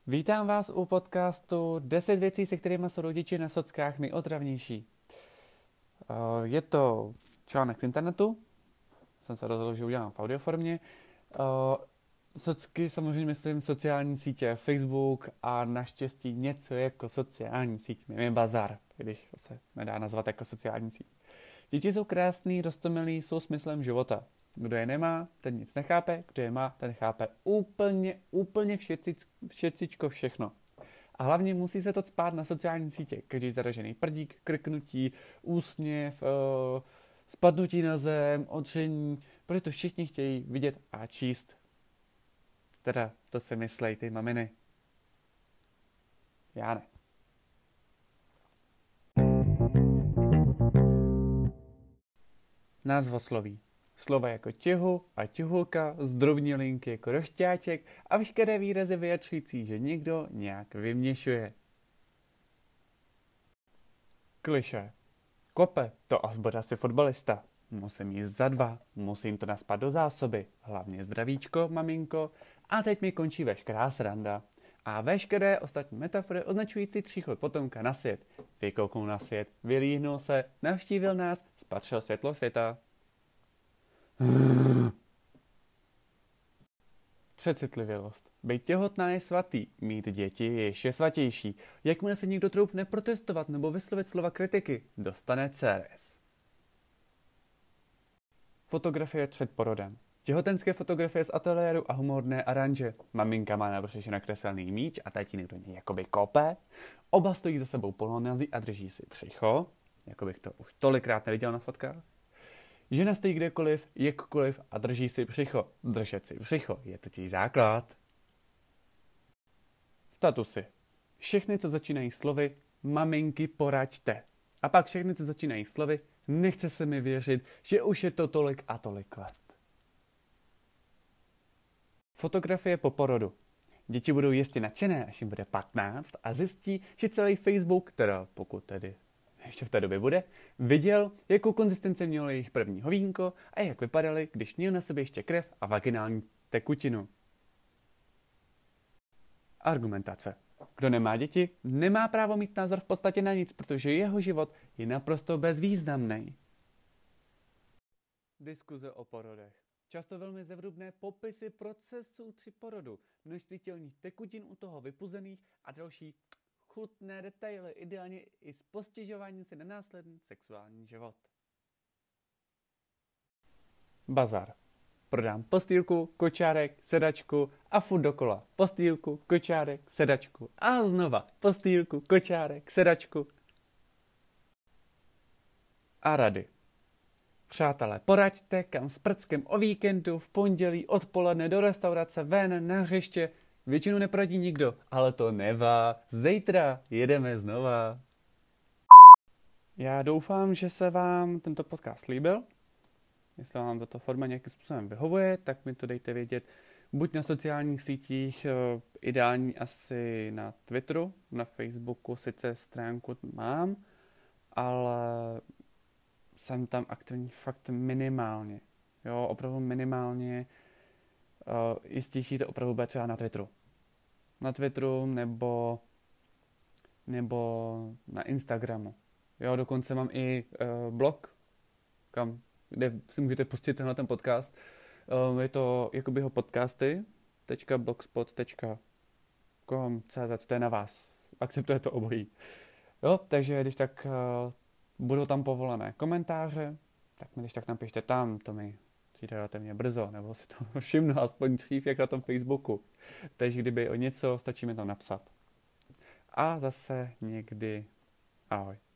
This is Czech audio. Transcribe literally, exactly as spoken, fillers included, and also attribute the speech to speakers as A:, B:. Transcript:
A: Vítám vás u podcastu deset věcí, se kterými jsou rodiče na sockách nejotravnější. Je to článek z internetu, jsem se rozhodl, že udělám v audioformě. Socky samozřejmě myslím sociální sítě, Facebook a naštěstí něco jako sociální síť. Mě je bazar, když se nedá nazvat jako sociální síť. Děti jsou krásný, roztomilý, jsou smyslem života. Kdo je nemá, ten nic nechápe, kdo je má, ten chápe úplně, úplně všecič, všecičko všechno. A hlavně musí se to cpát na sociální sítě. Každý zaražený prdík, krknutí, úsměv, uh, spadnutí na zem, odření, protože to všichni chtějí vidět a číst. Teda, to si myslej ty maminy. Já ne. Názvosloví. Slova jako těhu a těhulka, zdrobní linky jako rošťáček a veškeré výrazy vyjadřující, že někdo nějak vyměšuje. Klišé. Kope, to azbod asi fotbalista. Musím jíst za dva, musím to naspat do zásoby. Hlavně zdravíčko, maminko. A teď mi končí veškerá sranda. A veškeré ostatní metafory označující příchod potomka na svět. Vykouknul na svět, vylíhnul se, navštívil nás, spatřil světlo světa. Přecitlivělost. Být těhotná je svatý, mít děti je ještě svatější. Jakmile se někdo troufne protestovat nebo vyslovit slova kritiky, dostane C R S. Fotografie před porodem. Těhotenské fotografie z ateliéru a humorné aranže. Maminka má na břiše nakreslený míč a tatínek do něj jakoby kope. Oba stojí za sebou polonazí a drží si břicho. Jakobych to už tolikrát neviděl na fotkách. Žena stojí kdekoliv, jakkoliv a drží si břicho. Držet si břicho je totiž základ. Statusy. Všechny, co začínají slovy maminky poraďte. A pak všechny, co začínají slovy nechce se mi věřit, že už je to tolik a tolik let. Fotografie po porodu. Děti budou jistě nadšené, až jim bude patnáct a zjistí, že celý Facebook, teda pokud tedy ještě v té době bude, viděl, jakou konzistenci mělo jejich první hovínko a jak vypadaly, když měl na sobě ještě krev a vaginální tekutinu. Argumentace. Kdo nemá děti, nemá právo mít názor v podstatě na nic, protože jeho život je naprosto bezvýznamný. Diskuze o porodech. Často velmi zevrubné popisy procesů při porodu, množství tělních tekutin u toho vypuzených a další chutné detaily, ideálně i s postěžováním si na následný sexuální život. Bazar. Prodám postýlku, kočárek, sedačku a furt dokola. Postýlku, kočárek, sedačku a znova postýlku, kočárek, sedačku. A rady. Přátelé, poraďte, kam s prckem o víkendu, v pondělí, odpoledne do restaurace, ven, na hřiště. Většinou neporadí nikdo, ale to nevá. Zítra jedeme znova. Já doufám, že se vám tento podcast líbil. Jestli vám tato forma nějakým způsobem vyhovuje, tak mi to dejte vědět buď na sociálních sítích, ideální asi na Twitteru, na Facebooku sice stránku mám, ale jsem tam aktivní fakt minimálně. Jo, opravdu minimálně. Uh, jistější to opravdu bude třeba na Twitteru. Na Twitteru nebo nebo na Instagramu. Jo, dokonce mám i uh, blog, kam, kde si můžete pustit tenhle ten podcast. Uh, je to jakobyho podcasty tečka blogspot tečka com tečka cé zet, to je na vás. Akceptuje to obojí. Jo, takže když tak uh, budou tam povolené komentáře, tak mi když tak napište tam, to mi přijde relativně brzo, nebo si to všimnu aspoň dřív, jak na tom Facebooku. Takže kdyby o něco, stačí mi tam napsat. A zase někdy ahoj.